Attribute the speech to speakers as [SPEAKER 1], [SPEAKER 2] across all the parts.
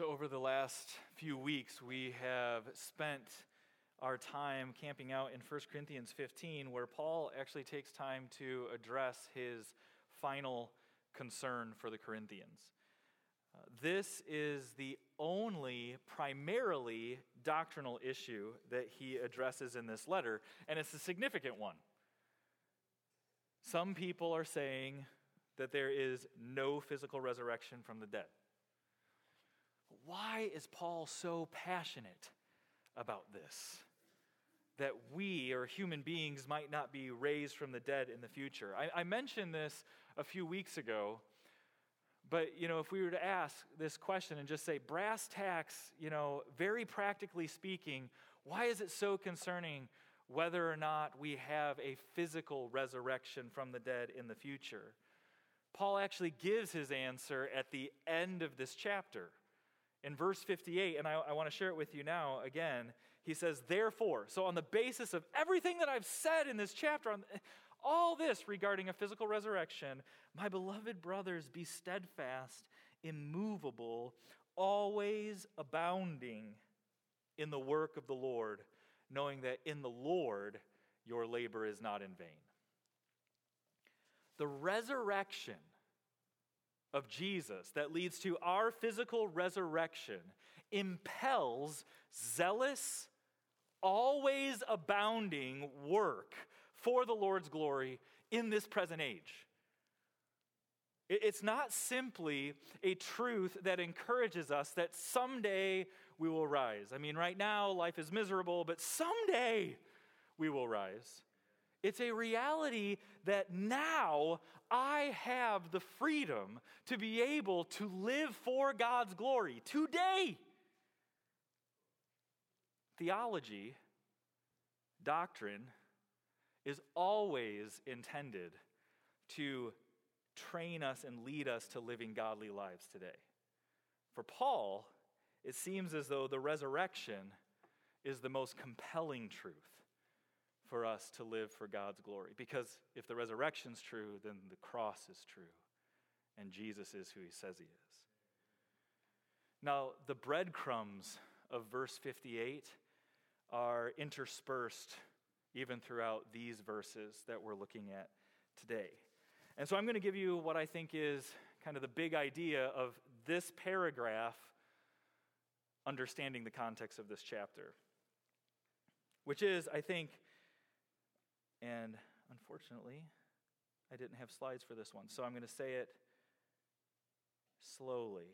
[SPEAKER 1] So over the last few weeks, we have spent our time camping out in 1 Corinthians 15, where Paul actually takes time to address his final concern for the Corinthians. This is the only primarily doctrinal issue that he addresses in this letter, and it's a significant one. Some people are saying that there is no physical resurrection from the dead. Why is Paul so passionate about this? That we, or human beings, might not be raised from the dead in the future. I mentioned this a few weeks ago, but, if we were to ask this question and just say, brass tacks, very practically speaking, why is it so concerning whether or not we have a physical resurrection from the dead in the future? Paul actually gives his answer at the end of this chapter. In verse 58, and I want to share it with you now again, he says, therefore, so on the basis of everything that I've said in this chapter, on all this regarding a physical resurrection, my beloved brothers, be steadfast, immovable, always abounding in the work of the Lord, knowing that in the Lord your labor is not in vain. The resurrection of Jesus that leads to our physical resurrection impels zealous, always abounding work for the Lord's glory in this present age. It's not simply a truth that encourages us that someday we will rise. Right now life is miserable, but someday we will rise. It's a reality that now I have the freedom to be able to live for God's glory today. Theology, doctrine, is always intended to train us and lead us to living godly lives today. For Paul, it seems as though the resurrection is the most compelling truth for us to live for God's glory. Because if the resurrection's true, then the cross is true. And Jesus is who he says he is. Now, the breadcrumbs of verse 58 are interspersed even throughout these verses that we're looking at today. And so I'm going to give you what I think is kind of the big idea of this paragraph, understanding the context of this chapter, which is, I think, and unfortunately, I didn't have slides for this one, so I'm going to say it slowly.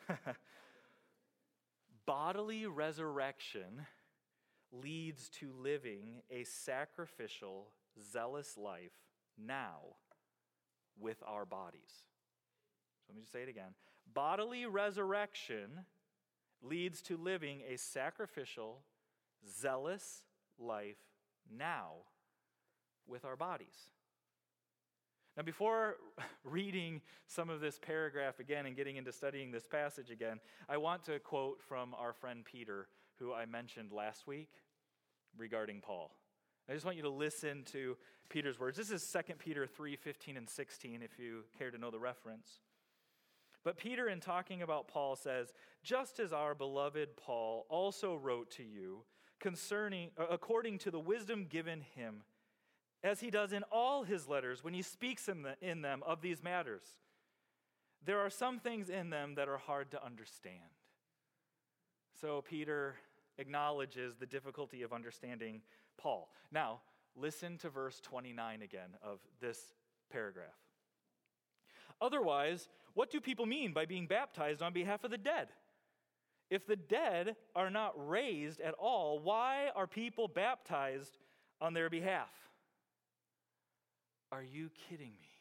[SPEAKER 1] Bodily resurrection leads to living a sacrificial, zealous life now with our bodies. So let me just say it again. Bodily resurrection leads to living a sacrificial, zealous life now with our bodies. Now, before reading some of this paragraph again and getting into studying this passage again, I want to quote from our friend Peter, who I mentioned last week regarding Paul. I just want you to listen to Peter's words. This is 2 Peter 3:15 and 16, if you care to know the reference. But Peter, in talking about Paul, says, just as our beloved Paul also wrote to you according to the wisdom given him, as he does in all his letters when he speaks in them of these matters. There are some things in them that are hard to understand. So Peter acknowledges the difficulty of understanding Paul. Now, listen to verse 29 again of this paragraph. Otherwise, what do people mean by being baptized on behalf of the dead? If the dead are not raised at all, why are people baptized on their behalf? Are you kidding me?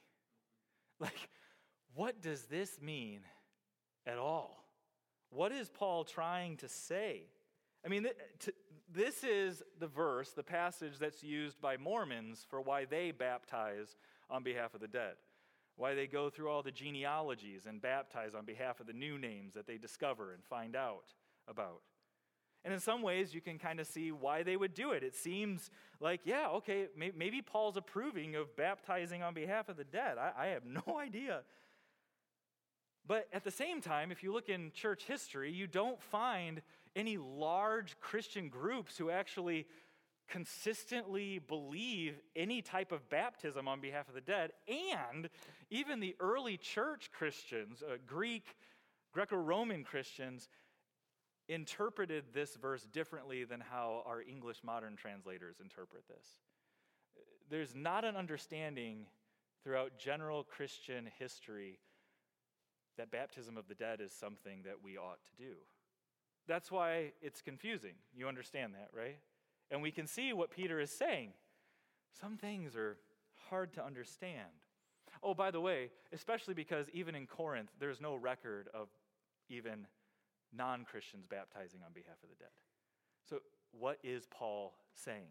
[SPEAKER 1] What does this mean at all? What is Paul trying to say? This is the verse, the passage that's used by Mormons for why they baptize on behalf of the dead. Why they go through all the genealogies and baptize on behalf of the new names that they discover and find out about. And in some ways, you can kind of see why they would do it. It seems like, maybe Paul's approving of baptizing on behalf of the dead. I have no idea. But at the same time, if you look in church history, you don't find any large Christian groups who actually consistently believe any type of baptism on behalf of the dead. And even the early church Christians, Greco-Roman Christians, interpreted this verse differently than how our English modern translators interpret this. There's not an understanding throughout general Christian history that baptism of the dead is something that we ought to do. That's why it's confusing. You understand that, right? And we can see what Peter is saying. Some things are hard to understand. Oh, by the way, especially because even in Corinth, there's no record of even non-Christians baptizing on behalf of the dead. So what is Paul saying?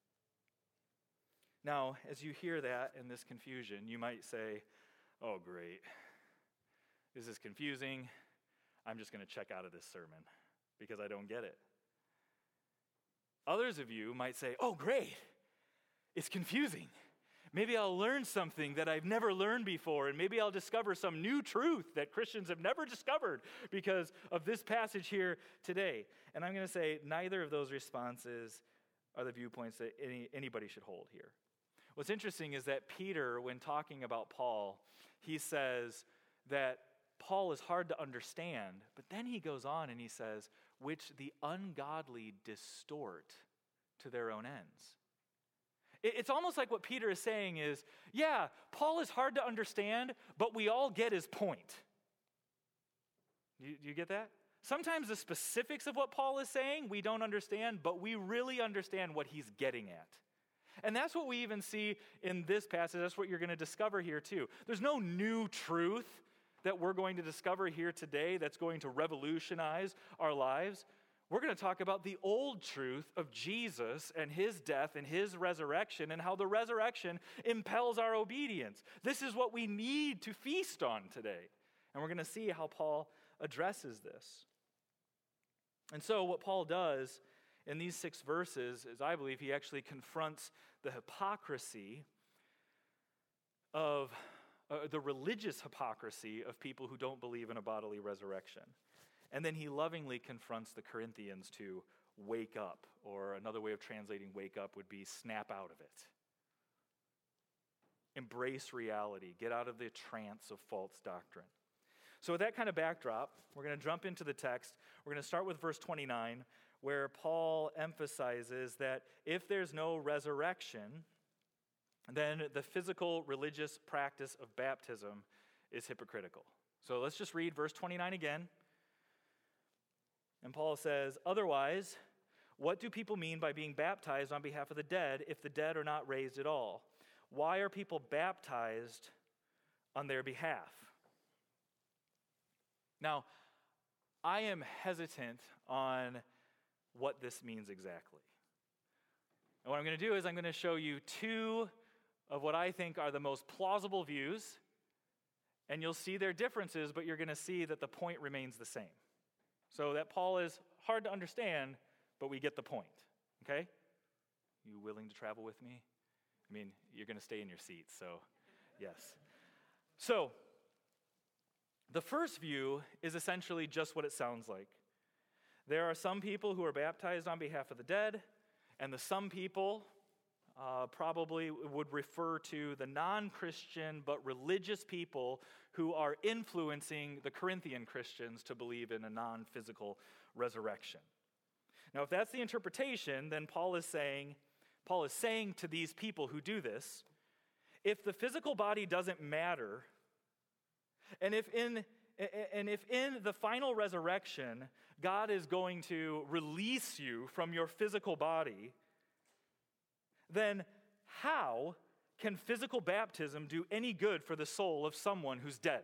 [SPEAKER 1] Now, as you hear that and this confusion, you might say, oh, great. This is confusing. I'm just going to check out of this sermon because I don't get it. Others of you might say, oh, great. It's confusing. Maybe I'll learn something that I've never learned before, and maybe I'll discover some new truth that Christians have never discovered because of this passage here today. And I'm going to say neither of those responses are the viewpoints that anybody should hold here. What's interesting is that Peter, when talking about Paul, he says that Paul is hard to understand, but then he goes on and he says, which the ungodly distort to their own ends. It's almost like what Peter is saying is, yeah, Paul is hard to understand, but we all get his point. Do you get that? Sometimes the specifics of what Paul is saying we don't understand, but we really understand what he's getting at. And that's what we even see in this passage. That's what you're going to discover here too. There's no new truth that we're going to discover here today that's going to revolutionize our lives. We're going to talk about the old truth of Jesus and his death and his resurrection and how the resurrection impels our obedience. This is what we need to feast on today. And we're going to see how Paul addresses this. And so what Paul does in these 6 verses is, I believe, he actually confronts the hypocrisy of the religious hypocrisy of people who don't believe in a bodily resurrection. And then he lovingly confronts the Corinthians to wake up, or another way of translating wake up would be snap out of it. Embrace reality. Get out of the trance of false doctrine. So with that kind of backdrop, we're going to jump into the text. We're going to start with verse 29, where Paul emphasizes that if there's no resurrection, then the physical religious practice of baptism is hypocritical. So let's just read verse 29 again. And Paul says, otherwise, what do people mean by being baptized on behalf of the dead if the dead are not raised at all? Why are people baptized on their behalf? Now, I am hesitant on what this means exactly. And what I'm going to do is I'm going to show you 2 of what I think are the most plausible views, and you'll see their differences, but you're going to see that the point remains the same. So that Paul is hard to understand, but we get the point, okay? You willing to travel with me? I mean, you're going to stay in your seats, so yes. So, the first view is essentially just what it sounds like. There are some people who are baptized on behalf of the dead, and the some people probably would refer to the non-Christian but religious people who are influencing the Corinthian Christians to believe in a non-physical resurrection. Now, if that's the interpretation, then Paul is saying to these people who do this, if the physical body doesn't matter, and if in the final resurrection, God is going to release you from your physical body, then how can physical baptism do any good for the soul of someone who's dead?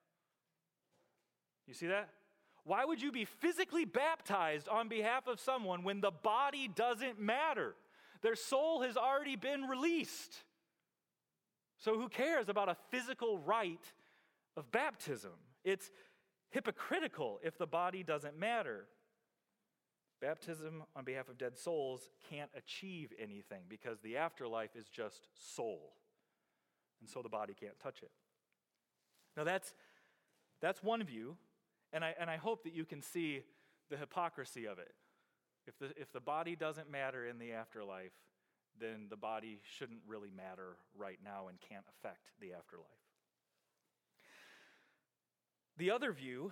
[SPEAKER 1] You see that? Why would you be physically baptized on behalf of someone when the body doesn't matter? Their soul has already been released. So who cares about a physical rite of baptism? It's hypocritical if the body doesn't matter. Baptism on behalf of dead souls can't achieve anything because the afterlife is just soul. And so the body can't touch it. Now that's That's one view, and I hope that you can see the hypocrisy of it. If the body doesn't matter in the afterlife, then the body shouldn't really matter right now and can't affect the afterlife. The other view,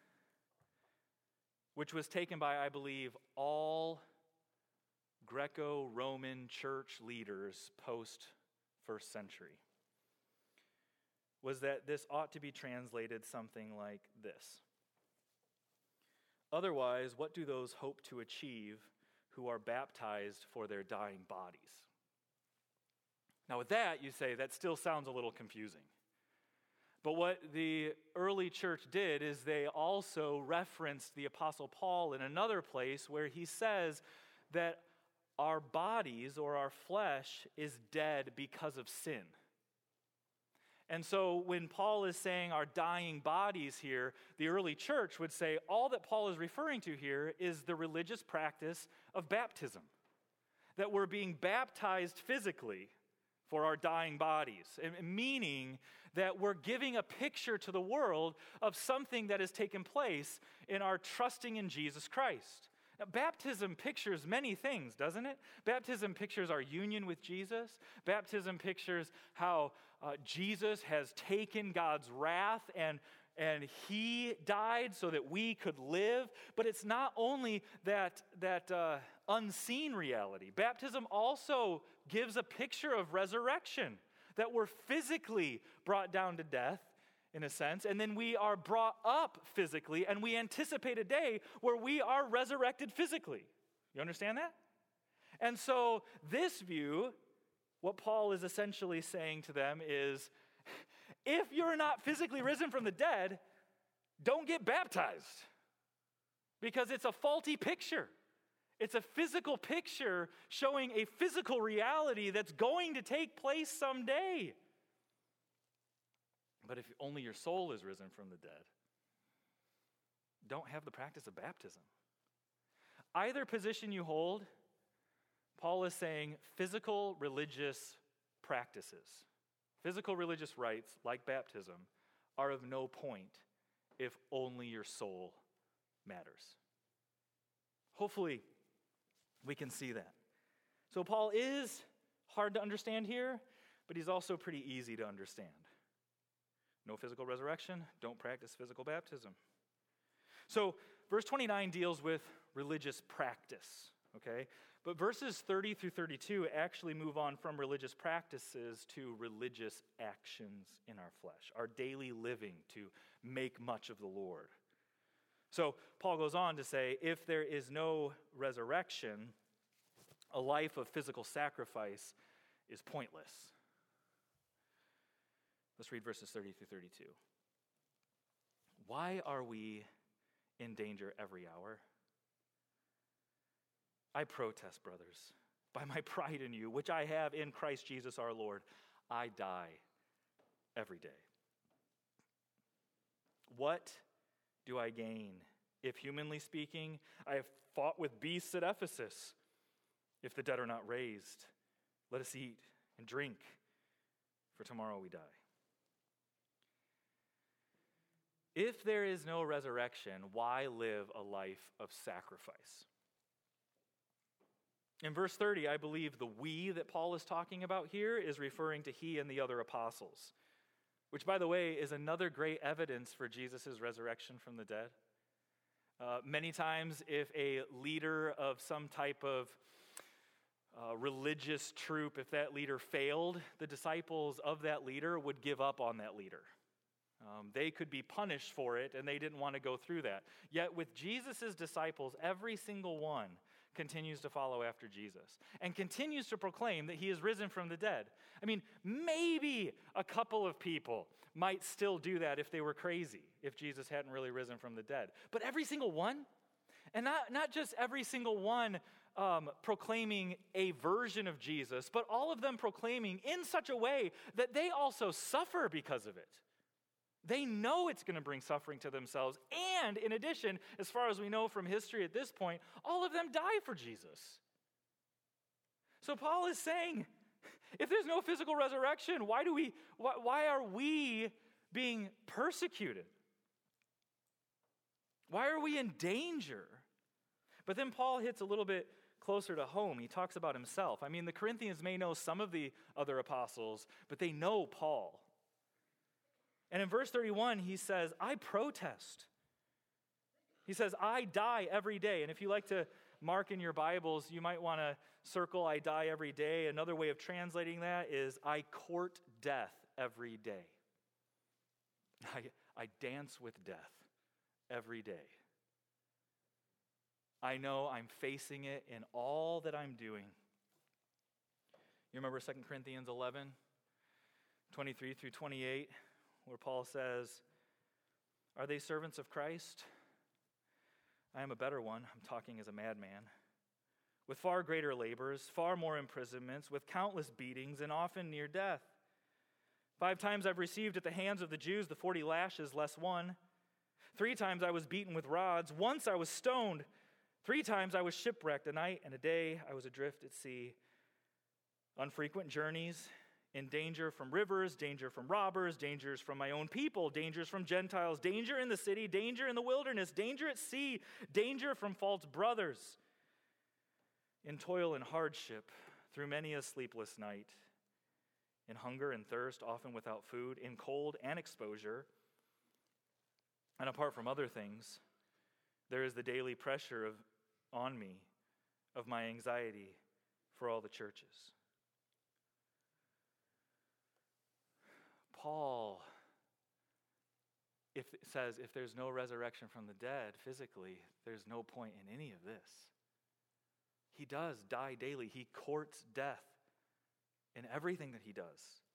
[SPEAKER 1] which was taken by, I believe, all Greco-Roman church leaders post-first century, was that this ought to be translated something like this. Otherwise, what do those hope to achieve who are baptized for their dying bodies? Now with that, you say, that still sounds a little confusing. But what the early church did is they also referenced the Apostle Paul in another place where he says that our bodies or our flesh is dead because of sin. And so when Paul is saying our dying bodies here, the early church would say all that Paul is referring to here is the religious practice of baptism, that we're being baptized physically for our dying bodies, meaning that we're giving a picture to the world of something that has taken place in our trusting in Jesus Christ. Now, baptism pictures many things, doesn't it? Baptism pictures our union with Jesus. Baptism pictures how Jesus has taken God's wrath and he died so that we could live. But it's not only that unseen reality. Baptism also gives a picture of resurrection, that we're physically brought down to death, in a sense, and then we are brought up physically, and we anticipate a day where we are resurrected physically. You understand that? And so this view, what Paul is essentially saying to them is, if you're not physically risen from the dead, don't get baptized, because it's a faulty picture. It's a physical picture showing a physical reality that's going to take place someday. But if only your soul is risen from the dead, don't have the practice of baptism. Either position you hold, Paul is saying physical religious practices, physical religious rites like baptism are of no point if only your soul matters. Hopefully, we can see that. So Paul is hard to understand here, but he's also pretty easy to understand. No physical resurrection, don't practice physical baptism. So verse 29 deals with religious practice, okay? But verses 30 through 32 actually move on from religious practices to religious actions in our flesh, our daily living to make much of the Lord. So Paul goes on to say, if there is no resurrection, a life of physical sacrifice is pointless. Let's read verses 30 through 32. Why are we in danger every hour? I protest, brothers, by my pride in you, which I have in Christ Jesus our Lord, I die every day. What do I gain if, humanly speaking, I have fought with beasts at Ephesus? If the dead are not raised, let us eat and drink, for tomorrow we die. If there is no resurrection, why live a life of sacrifice? In verse 30, I believe the we that Paul is talking about here is referring to he and the other apostles, which, by the way, is another great evidence for Jesus' resurrection from the dead. Many times, if a leader of some type of religious troop, if that leader failed, the disciples of that leader would give up on that leader. They could be punished for it, and they didn't want to go through that. Yet with Jesus' disciples, every single one continues to follow after Jesus and continues to proclaim that he is risen from the dead. I mean, maybe a couple of people might still do that if they were crazy, if Jesus hadn't really risen from the dead. But every single one, and not just every single one proclaiming a version of Jesus, but all of them proclaiming in such a way that they also suffer because of it. They know it's going to bring suffering to themselves. And in addition, as far as we know from history at this point, all of them die for Jesus. So Paul is saying, if there's no physical resurrection, why are we being persecuted? Why are we in danger? But then Paul hits a little bit closer to home. He talks about himself. I mean, the Corinthians may know some of the other apostles, but they know Paul. And in verse 31, he says, I protest. He says, I die every day. And if you like to mark in your Bibles, you might want to circle, I die every day. Another way of translating that is, I court death every day. I dance with death every day. I know I'm facing it in all that I'm doing. You remember 2 Corinthians 11, 23 through 28, where Paul says, are they servants of Christ? I am a better one. I'm talking as a madman. With far greater labors, far more imprisonments, with countless beatings, and often near death. 5 times I've received at the hands of the Jews the 40 lashes less one. 3 times I was beaten with rods. Once I was stoned. 3 times I was shipwrecked. A night and a day I was adrift at sea. Unfrequent journeys, in danger from rivers, danger from robbers, dangers from my own people, dangers from Gentiles, danger in the city, danger in the wilderness, danger at sea, danger from false brothers. In toil and hardship, through many a sleepless night. In hunger and thirst, often without food, in cold and exposure. And apart from other things, there is the daily pressure on me of my anxiety for all the churches. Paul says if there's no resurrection from the dead physically, there's no point in any of this. He does die daily. He courts death in everything that he does.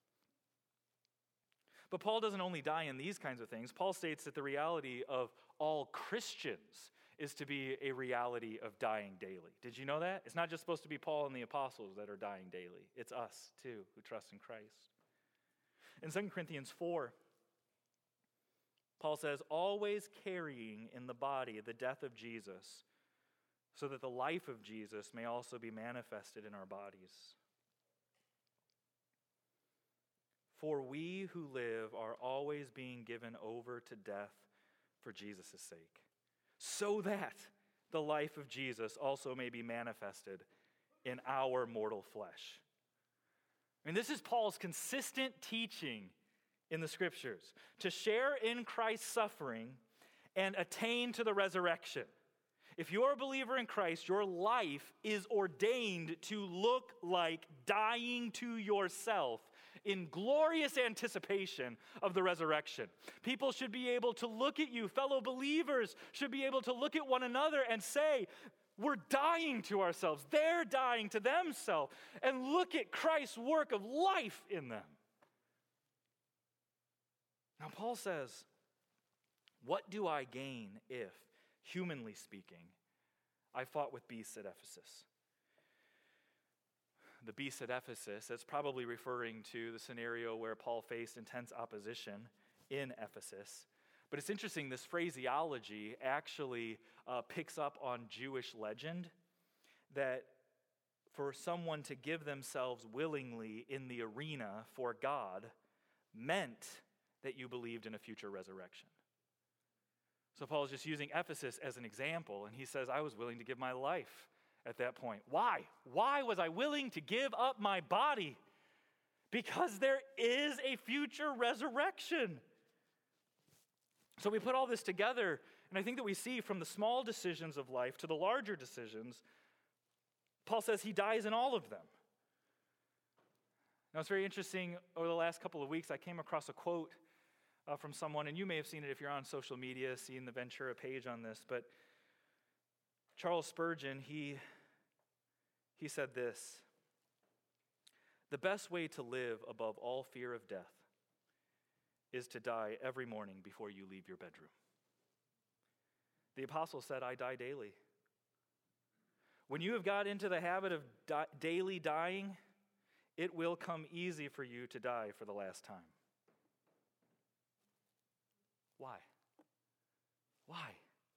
[SPEAKER 1] But Paul doesn't only die in these kinds of things. Paul states that the reality of all Christians is to be a reality of dying daily. Did you know that? It's not just supposed to be Paul and the apostles that are dying daily. It's us, too, who trust in Christ. In 2 Corinthians 4, Paul says, always carrying in the body the death of Jesus, so that the life of Jesus may also be manifested in our bodies. For we who live are always being given over to death for Jesus' sake, so that the life of Jesus also may be manifested in our mortal flesh. And this is Paul's consistent teaching in the Scriptures, to share in Christ's suffering and attain to the resurrection. If you're a believer in Christ, your life is ordained to look like dying to yourself in glorious anticipation of the resurrection. People should be able to look at you, fellow believers should be able to look at one another and say, we're dying to ourselves. They're dying to themselves. And look at Christ's work of life in them. Now, Paul says, what do I gain if, humanly speaking, I fought with beasts at Ephesus? The beasts at Ephesus, that's probably referring to the scenario where Paul faced intense opposition in Ephesus. But it's interesting, this phraseology actually picks up on Jewish legend that for someone to give themselves willingly in the arena for God meant that you believed in a future resurrection. So Paul is just using Ephesus as an example, and he says, I was willing to give my life at that point. Why? Why was I willing to give up my body? Because there is a future resurrection. So we put all this together, and I think that we see from the small decisions of life to the larger decisions, Paul says he dies in all of them. Now, it's very interesting, over the last couple of weeks, I came across a quote from someone, and you may have seen it if you're on social media, seen the Ventura page on this, but Charles Spurgeon, he said this: the best way to live above all fear of death is to die every morning before you leave your bedroom. The apostle said, I die daily. When you have got into the habit of daily dying, it will come easy for you to die for the last time. Why? Why?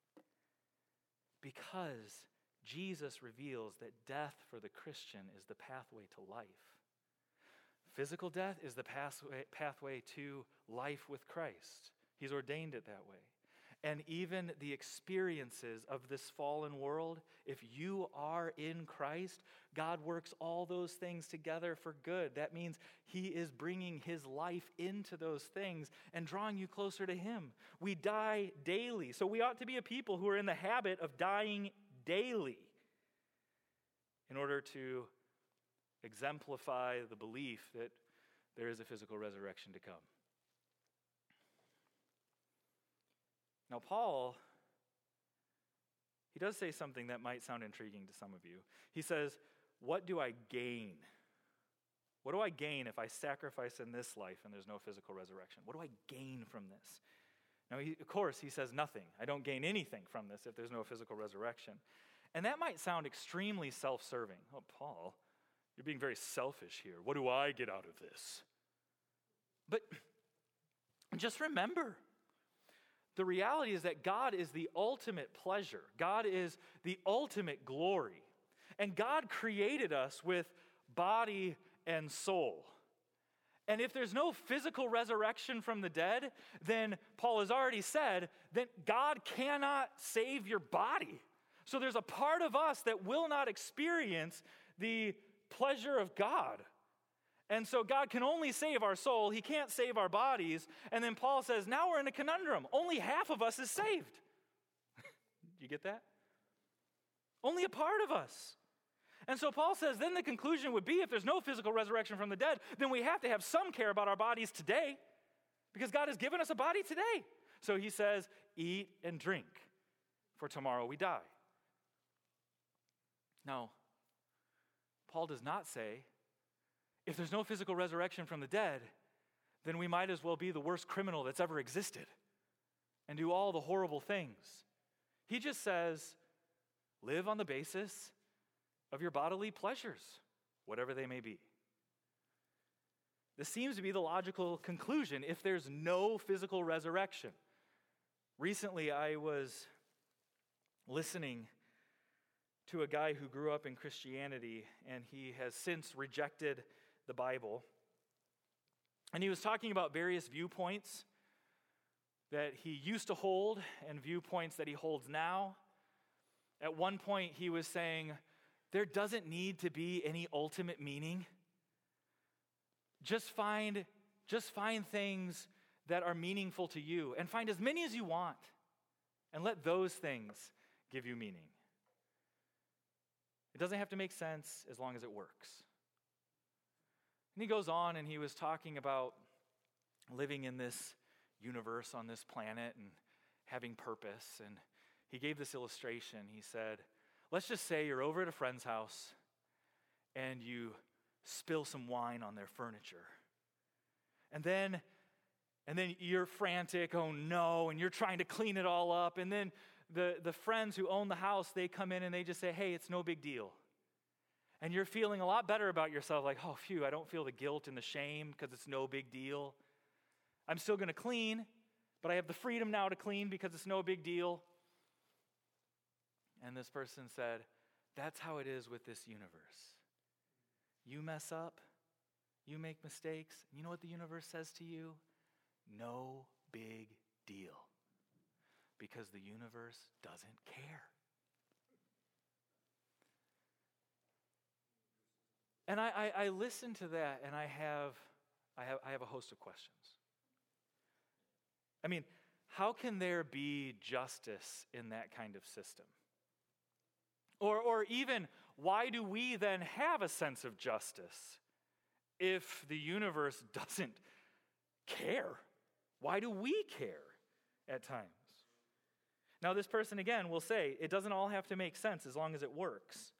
[SPEAKER 1] Because Jesus reveals that death for the Christian is the pathway to life. Physical death is the pathway to life with Christ. He's ordained it that way. and even the experiences of this fallen world, if you are in Christ, God works all those things together for good. That means he is bringing his life into those things and drawing you closer to him. We die daily, so we ought to be a people who are in the habit of dying daily in order to exemplify the belief that there is a physical resurrection to come. Now, Paul, he does say something that might sound intriguing to some of you. He says, what do I gain? What do I gain if I sacrifice in this life and there's no physical resurrection? What do I gain from this? Now, of course, he says nothing. I don't gain anything from this if there's no physical resurrection. And that might sound extremely self-serving. Oh, Paul, you're being very selfish here. What do I get out of this? But just remember, the reality is that God is the ultimate pleasure. God is the ultimate glory. And God created us with body and soul. And if there's no physical resurrection from the dead, then Paul has already said that God cannot save your body. So there's a part of us that will not experience the pleasure of God. And so God can only save our soul. He can't save our bodies. And then Paul says, now we're in a conundrum. Only half of us is saved. You get that? Only a part of us. And so Paul says, then the conclusion would be, if there's no physical resurrection from the dead, then we have to have some care about our bodies today, because God has given us a body today. So he says, eat and drink, for tomorrow we die. Now, Paul does not say, if there's no physical resurrection from the dead, then we might as well be the worst criminal that's ever existed and do all the horrible things. He just says, live on the basis of your bodily pleasures, whatever they may be. This seems to be the logical conclusion if there's no physical resurrection. Recently, I was listening to a guy who grew up in Christianity, and he has since rejected the Bible. And he was talking about various viewpoints that he used to hold and viewpoints that he holds now. At one point, he was saying, there doesn't need to be any ultimate meaning. Just find things that are meaningful to you, and find as many as you want, and let those things give you meaning. It doesn't have to make sense as long as it works. And he goes on, and he was talking about living in this universe on this planet and having purpose. And he gave this illustration. He said, let's just say you're over at a friend's house and you spill some wine on their furniture. And then you're frantic, oh no, and you're trying to clean it all up. And then the friends who own the house, they come in and they just say, hey, it's no big deal. And you're feeling a lot better about yourself, like, oh, phew, I don't feel the guilt and the shame because it's no big deal. I'm still going to clean, but I have the freedom now to clean because it's no big deal. And this person said, that's how it is with this universe. You mess up, you make mistakes, and you know what the universe says to you? No big deal. Because the universe doesn't care. And I listen to that, and I have a host of questions. I mean, how can there be justice in that kind of system? Or even, why do we then have a sense of justice if the universe doesn't care? Why do we care at times? Now, this person, again, will say, it doesn't all have to make sense as long as it works.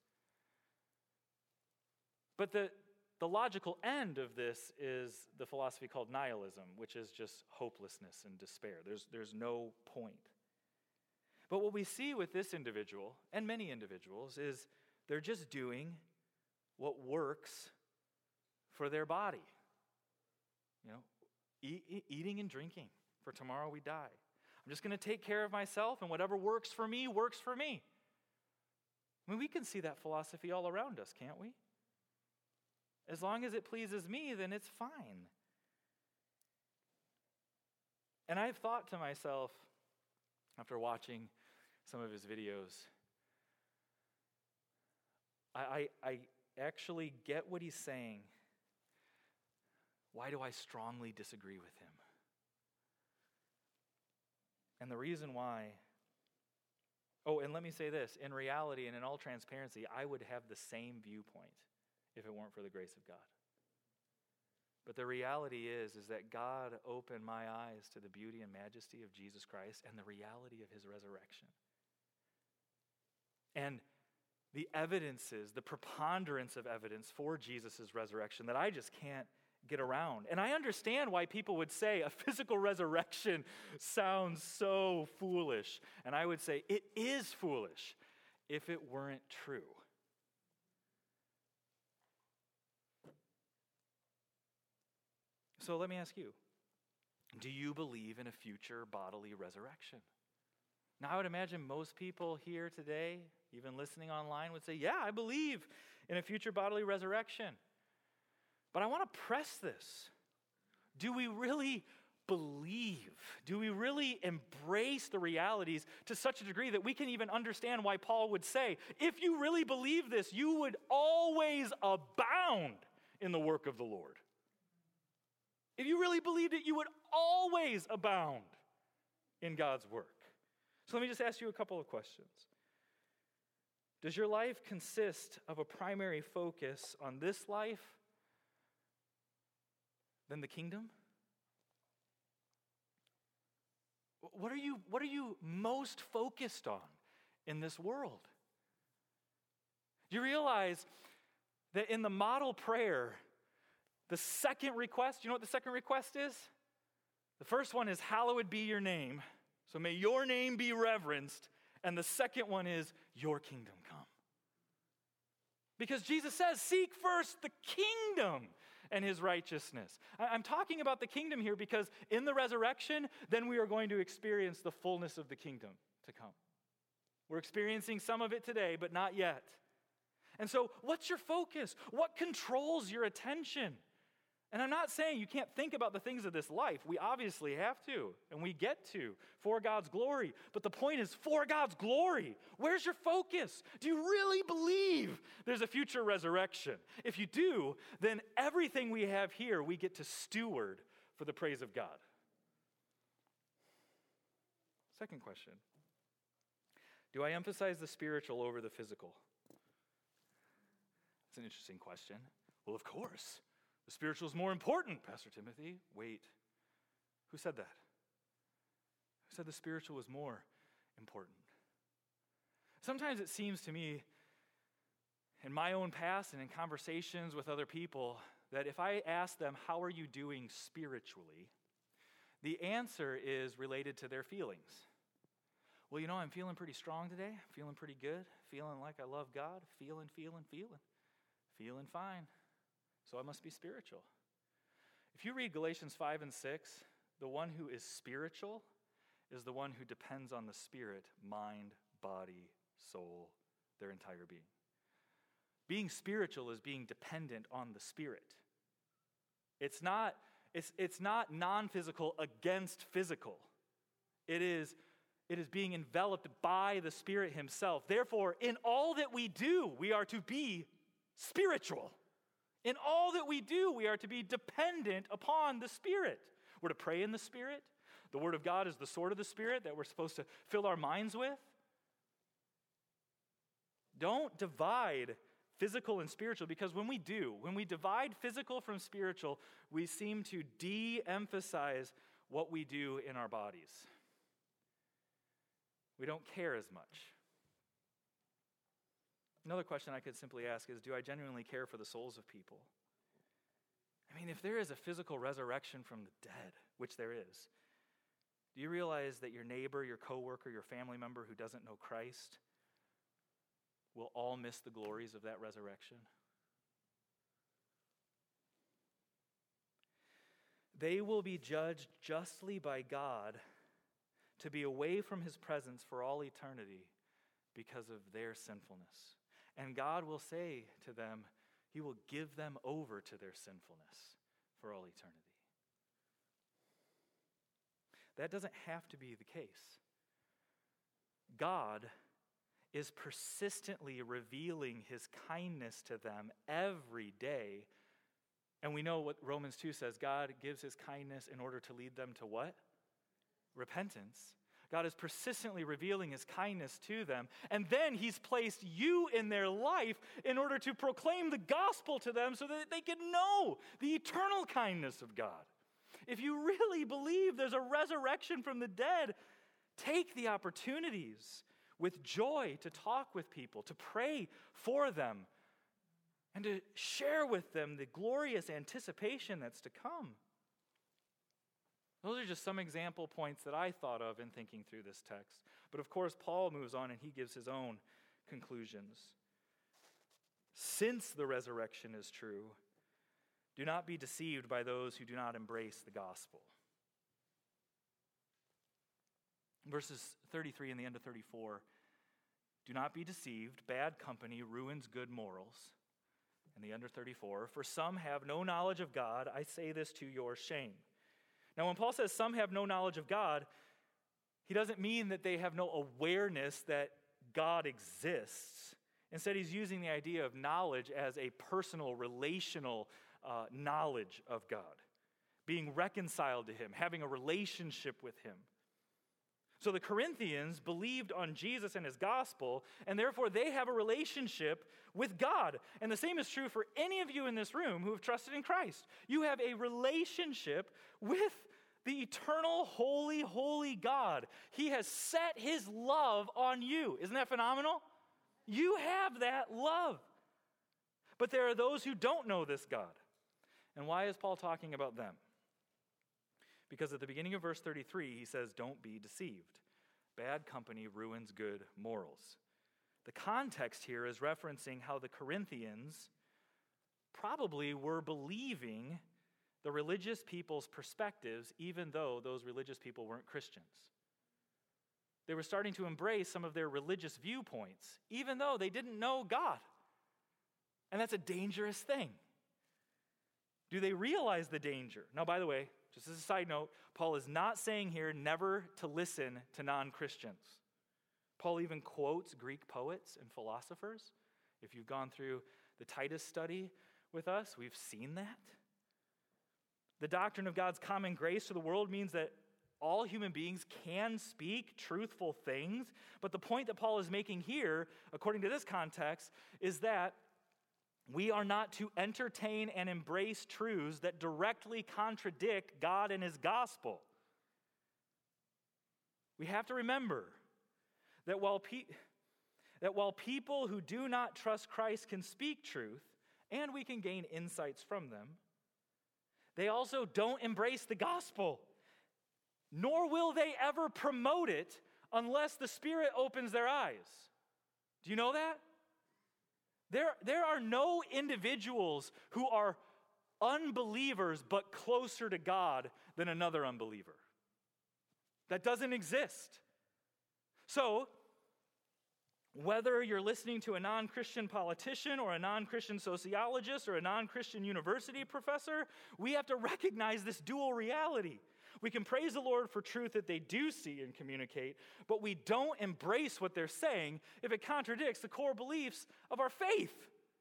[SPEAKER 1] But the logical end of this is the philosophy called nihilism, which is just hopelessness and despair. There's no point. But what we see with this individual, and many individuals, is they're just doing what works for their body. You know, eating and drinking, for tomorrow we die. I'm just going to take care of myself, and whatever works for me, works for me. I mean, we can see that philosophy all around us, can't we? As long as it pleases me, then it's fine. And I've thought to myself, after watching some of his videos. I actually get what he's saying. Why do I strongly disagree with him? And the reason why, and let me say this, in reality and in all transparency, I would have the same viewpoint if it weren't for the grace of God. But the reality is that God opened my eyes to the beauty and majesty of Jesus Christ and the reality of his resurrection. And the evidences, the preponderance of evidence for Jesus' resurrection that I just can't get around. And I understand why people would say a physical resurrection sounds so foolish. And I would say it is foolish if it weren't true. So let me ask you, do you believe in a future bodily resurrection? Now, I would imagine most people here today, even listening online, would say, yeah, I believe in a future bodily resurrection. But I want to press this. Do we really believe? Do we really embrace the realities to such a degree that we can even understand why Paul would say, if you really believe this, you would always abound in the work of the Lord? If you really believed it, you would always abound in God's work. So let me just ask you a couple of questions. Does your life consist of a primary focus on this life than the kingdom? What are you most focused on in this world? Do you realize that in the model prayer, the second request, you know what the second request is? The first one is, hallowed be your name. So may your name be reverenced. And the second one is, your kingdom come. Because Jesus says, seek first the kingdom and his righteousness. I'm talking about the kingdom here because in the resurrection, then we are going to experience the fullness of the kingdom to come. We're experiencing some of it today, but not yet. And so what's your focus? What controls your attention? And I'm not saying you can't think about the things of this life. We obviously have to, and we get to, for God's glory. But the point is, for God's glory. Where's your focus? Do you really believe there's a future resurrection? If you do, then everything we have here, we get to steward for the praise of God. Second question. Do I emphasize the spiritual over the physical? That's an interesting question. Well, of course. The spiritual is more important, Pastor Timothy. Wait, who said that? Who said the spiritual was more important? Sometimes it seems to me, in my own past and in conversations with other people, that if I ask them, how are you doing spiritually? The answer is related to their feelings. Well, you know, I'm feeling pretty strong today. Feeling pretty good. Feeling like I love God. Feeling fine. So I must be spiritual. If you read Galatians 5 and 6, the one who is spiritual is the one who depends on the Spirit, mind, body, soul, their entire being. Being spiritual is being dependent on the Spirit. It's not non-physical against physical. It is being enveloped by the Spirit himself. Therefore, in all that we do, we are to be spiritual. In all that we do, we are to be dependent upon the Spirit. We're to pray in the Spirit. The Word of God is the sword of the Spirit that we're supposed to fill our minds with. Don't divide physical and spiritual, because when we divide physical from spiritual, we seem to de-emphasize what we do in our bodies. We don't care as much. Another question I could simply ask is, do I genuinely care for the souls of people? I mean, if there is a physical resurrection from the dead, which there is, do you realize that your neighbor, your coworker, your family member who doesn't know Christ will all miss the glories of that resurrection? They will be judged justly by God to be away from his presence for all eternity because of their sinfulness. And God will say to them, he will give them over to their sinfulness for all eternity. That doesn't have to be the case. God is persistently revealing his kindness to them every day. And we know what Romans 2 says. God gives his kindness in order to lead them to what? Repentance. God is persistently revealing his kindness to them. And then he's placed you in their life in order to proclaim the gospel to them so that they can know the eternal kindness of God. If you really believe there's a resurrection from the dead, take the opportunities with joy to talk with people, to pray for them, and to share with them the glorious anticipation that's to come. Those are just some example points that I thought of in thinking through this text. But of course, Paul moves on and he gives his own conclusions. Since the resurrection is true, do not be deceived by those who do not embrace the gospel. Verses 33 and the end of 34, do not be deceived. Bad company ruins good morals. And the end of 34, for some have no knowledge of God. I say this to your shame. Now, when Paul says some have no knowledge of God, he doesn't mean that they have no awareness that God exists. Instead, he's using the idea of knowledge as a personal, relational knowledge of God, being reconciled to him, having a relationship with him. So the Corinthians believed on Jesus and his gospel, and therefore they have a relationship with God. And the same is true for any of you in this room who have trusted in Christ. You have a relationship with the eternal, holy, holy God. He has set his love on you. Isn't that phenomenal? You have that love. But there are those who don't know this God. And why is Paul talking about them? Because at the beginning of verse 33, he says, don't be deceived. Bad company ruins good morals. The context here is referencing how the Corinthians probably were believing the religious people's perspectives, even though those religious people weren't Christians. They were starting to embrace some of their religious viewpoints, even though they didn't know God. And that's a dangerous thing. Do they realize the danger? Now, by the way, just as a side note, Paul is not saying here never to listen to non-Christians. Paul even quotes Greek poets and philosophers. If you've gone through the Titus study with us, we've seen that. The doctrine of God's common grace to the world means that all human beings can speak truthful things, but the point that Paul is making here, according to this context, is that we are not to entertain and embrace truths that directly contradict God and his gospel. We have to remember that while people who do not trust Christ can speak truth, and we can gain insights from them, they also don't embrace the gospel, nor will they ever promote it unless the Spirit opens their eyes. Do you know that? There are no individuals who are unbelievers but closer to God than another unbeliever. That doesn't exist. So, whether you're listening to a non-Christian politician or a non-Christian sociologist or a non-Christian university professor, we have to recognize this dual reality. We can praise the Lord for truth that they do see and communicate, but we don't embrace what they're saying if it contradicts the core beliefs of our faith.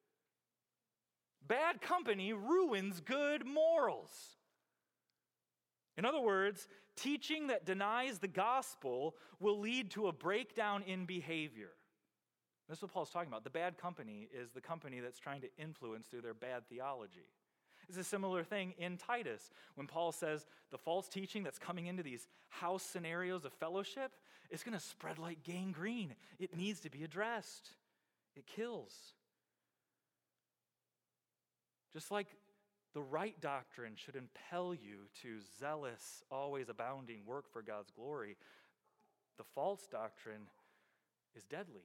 [SPEAKER 1] Bad company ruins good morals. In other words, teaching that denies the gospel will lead to a breakdown in behavior. That's what Paul's talking about. The bad company is the company that's trying to influence through their bad theology. It's a similar thing in Titus when Paul says the false teaching that's coming into these house scenarios of fellowship is going to spread like gangrene. It needs to be addressed. It kills. Just like the right doctrine should impel you to zealous, always abounding work for God's glory, the false doctrine is deadly.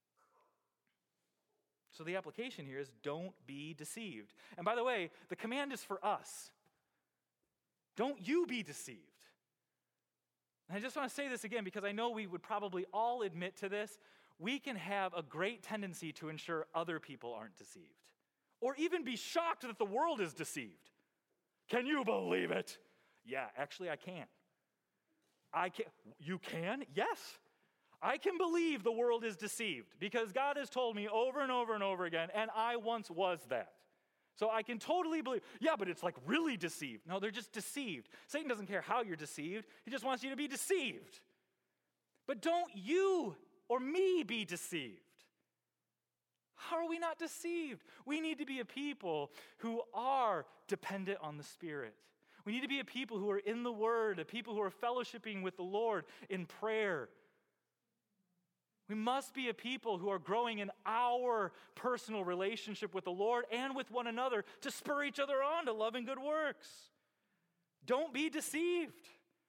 [SPEAKER 1] So the application here is don't be deceived. And by the way, the command is for us. Don't you be deceived. And I just want to say this again because I know we would probably all admit to this. We can have a great tendency to ensure other people aren't deceived. Or even be shocked that the world is deceived. Can you believe it? Yeah, actually I can. I can. You can? Yes. I can believe the world is deceived because God has told me over and over and over again, and I once was that. So I can totally believe, yeah, but it's like really deceived. No, they're just deceived. Satan doesn't care how you're deceived. He just wants you to be deceived. But don't you or me be deceived. How are we not deceived? We need to be a people who are dependent on the Spirit. We need to be a people who are in the Word, a people who are fellowshipping with the Lord in prayer. We must be a people who are growing in our personal relationship with the Lord and with one another to spur each other on to love and good works. Don't be deceived.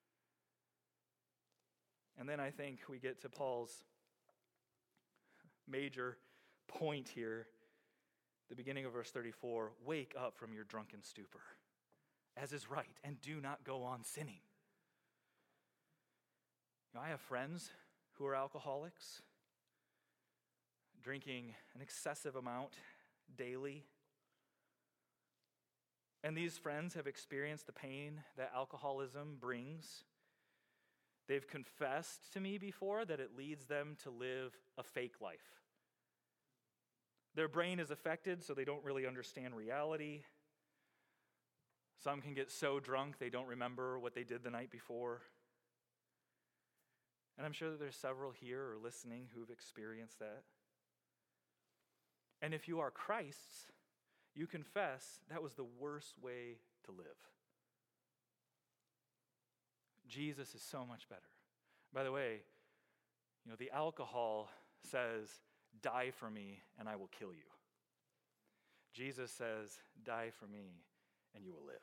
[SPEAKER 1] And then I think we get to Paul's major point here, the beginning of verse 34, wake up from your drunken stupor, as is right, and do not go on sinning. I have friends who are alcoholics, drinking an excessive amount daily. And these friends have experienced the pain that alcoholism brings. They've confessed to me before that it leads them to live a fake life. Their brain is affected, so they don't really understand reality. Some can get so drunk they don't remember what they did the night before. And I'm sure that there's several here or listening who've experienced that. And if you are Christ's, you confess that was the worst way to live. Jesus is so much better. By the way, the alcohol says, die for me and I will kill you. Jesus says, die for me and you will live.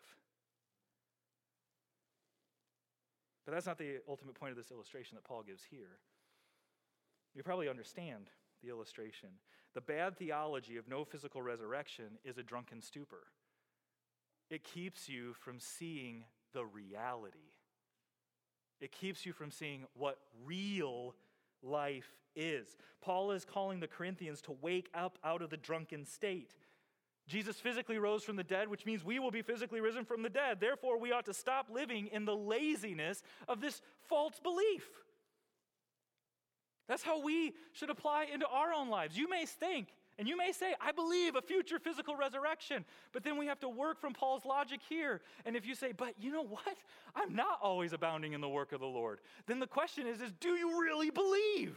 [SPEAKER 1] But that's not the ultimate point of this illustration that Paul gives here. You probably understand the illustration. The bad theology of no physical resurrection is a drunken stupor. It keeps you from seeing the reality. It keeps you from seeing what real life is. Paul is calling the Corinthians to wake up out of the drunken state. Jesus physically rose from the dead, which means we will be physically risen from the dead. Therefore, we ought to stop living in the laziness of this false belief. That's how we should apply into our own lives. You may think, and you may say, I believe a future physical resurrection. But then we have to work from Paul's logic here. And if you say, but you know what? I'm not always abounding in the work of the Lord. Then the question is do you really believe?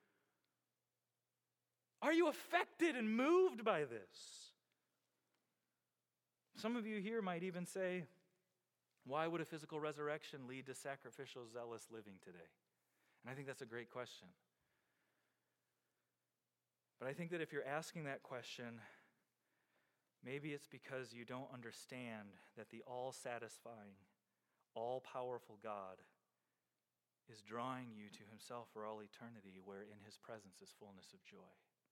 [SPEAKER 1] Are you affected and moved by this? Some of you here might even say, why would a physical resurrection lead to sacrificial, zealous living today? And I think that's a great question. But I think that if you're asking that question, maybe it's because you don't understand that the all-satisfying, all-powerful God is drawing you to himself for all eternity, where in his presence is fullness of joy.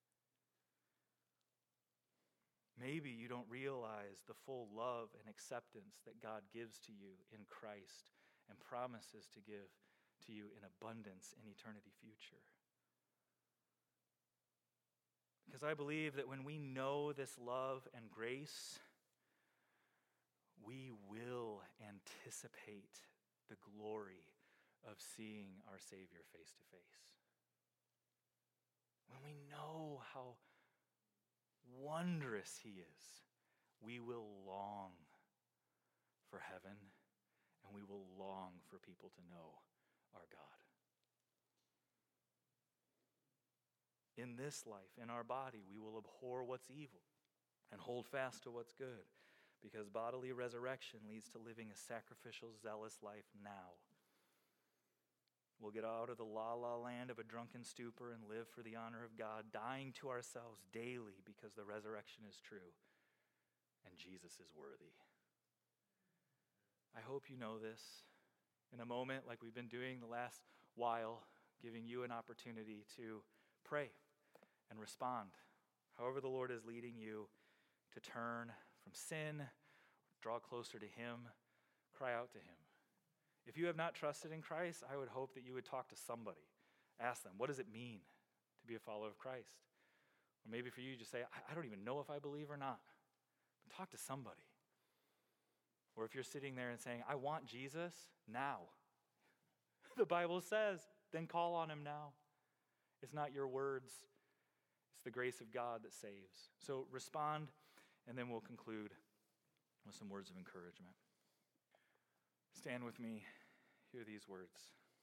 [SPEAKER 1] Maybe you don't realize the full love and acceptance that God gives to you in Christ and promises to give to you in abundance in eternity future. Because I believe that when we know this love and grace, we will anticipate the glory of seeing our Savior face to face. When we know how wondrous he is, we will long for heaven, and we will long for people to know our God. In this life, in our body, we will abhor what's evil and hold fast to what's good, because bodily resurrection leads to living a sacrificial, zealous life now. We'll get out of the la-la land of a drunken stupor and live for the honor of God, dying to ourselves daily because the resurrection is true and Jesus is worthy. I hope you know this. In a moment, like we've been doing the last while, giving you an opportunity to pray and respond. However the Lord is leading you to turn from sin, draw closer to him, cry out to him. If you have not trusted in Christ, I would hope that you would talk to somebody. Ask them, what does it mean to be a follower of Christ? Or maybe for you, just say, I don't even know if I believe or not. But talk to somebody. Or if you're sitting there and saying, I want Jesus now. The Bible says, then call on him now. It's not your words. It's the grace of God that saves. So respond, and then we'll conclude with some words of encouragement. Stand with me. Hear these words.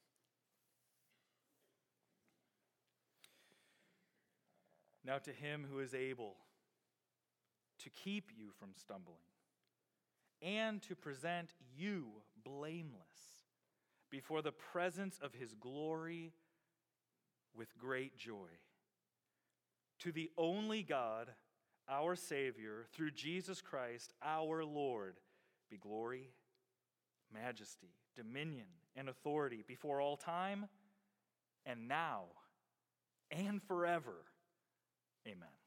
[SPEAKER 1] Now to him who is able to keep you from stumbling and to present you blameless before the presence of his glory with great joy. To the only God, our Savior, through Jesus Christ, our Lord, be glory, majesty, dominion, and authority before all time and now and forever. Amen.